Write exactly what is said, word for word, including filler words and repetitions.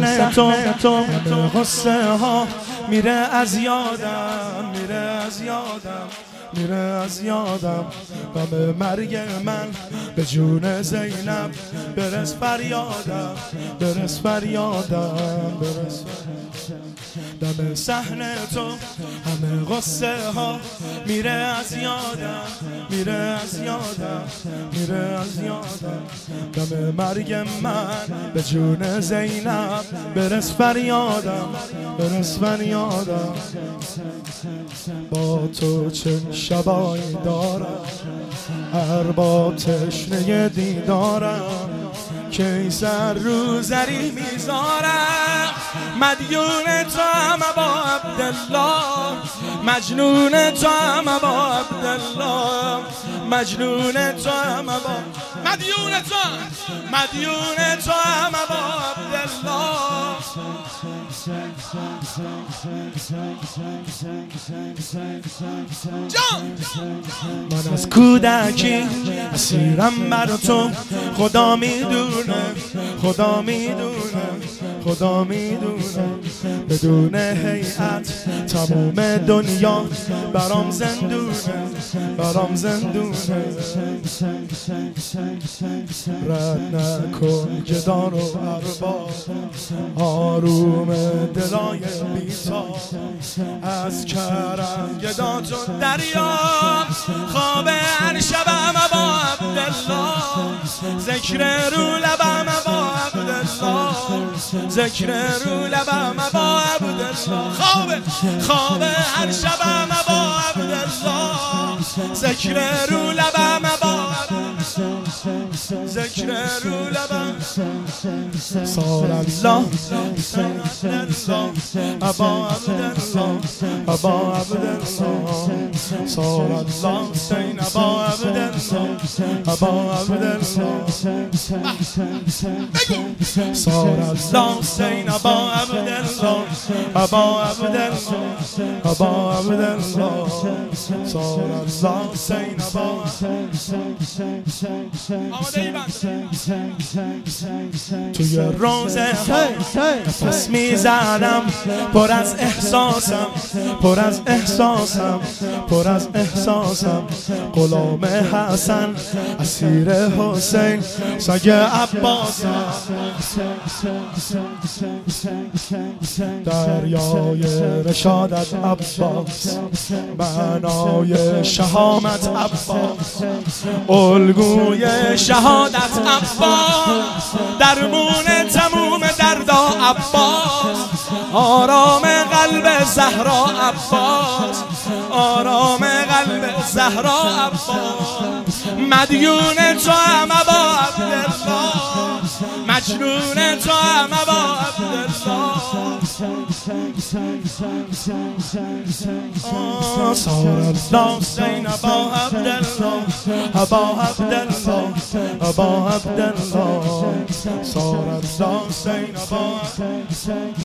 صحنه تو همه غصه ها میره از یادم، میره از یادم، میره از یادم. غم مرگ من به جون زینب برس فریادم، برس فریادم، برس دم صحنه تو همه غصه ها میره از یادم، میره از یادم، میره از یادم. دم مرگ من به جون زینب برس فریادم، برس فریادم. با تو چه شبایی دارم ارباب تشنه دیدارم، که سر رو زری میذارم. مدیون تو هم با عبدالله، مجنون تو هم با عبدالله، مجنون تو هم با مدیون تو، مدیون تو هم با عبدالله. من از کودکی اسیرم بر تو، خدا میدونه، خدا میدونه، خدا میدونه. بدون هیئت تموم دنیا برام زندونه، برام زندونه. رد نکن گدان و ارباب، آروم دلای بی‌تاب. از کرم گدا تو دریا، خواب هر شبم با عبدالله. ذکر رو لبم با عبدالله، ذکر رو لبم با عبدالله. خواب خواب هر شبم با عبدالله، ذکر رو لبم با ذکر رو لبم. صار الله ابا عبدالله، ابا عبدالله. صار الله حسین ابا عبدالله، ابا عبدالله. صار الله حسین ابا عبدالله، ابا عبدالله، ابا عبدالله. صار الله حسین ابا. توی روزه ها نفس میزنم، پر از احساسم، پر از احساسم، پر از احساسم. غلام حسن اسیر حسین سگ عباسم. دریای رشادت عباس، بنای شهامت عباس، الگوی شهادت عباس، درمون تموم دردا عباس. آرام قلب زهرا عباس، آرام قلب زهرا عباس. مدیون تو هم با عبدالله، مجنون تو هم با عبدالله. صار الله حسین ابا عبدالله، ابا عبدالله، ابا عبدالله. صار الله حسین ابا